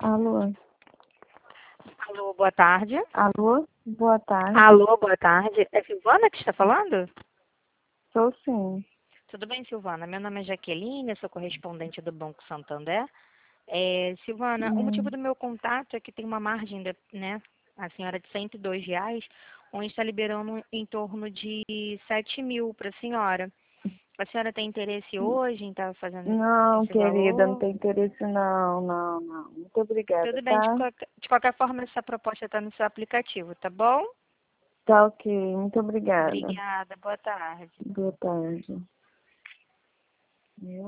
Alô? Alô, boa tarde. Alô? Boa tarde. Alô, boa tarde. É Silvana que está falando? Sou sim. Tudo bem, Silvana? Meu nome é Jaqueline, eu sou correspondente do Banco Santander. Silvana, o motivo Hum. do meu contato é que tem uma margem, a senhora de R$ 102, onde está liberando em torno de 7.000 para a senhora. A senhora tem interesse hoje em estar fazendo Não, esse querida, não valor? tem interesse não. Muito obrigada, Tudo bem, tá? de qualquer forma, essa proposta está no seu aplicativo, tá bom? Tá ok, muito obrigada. Obrigada, boa tarde. Boa tarde.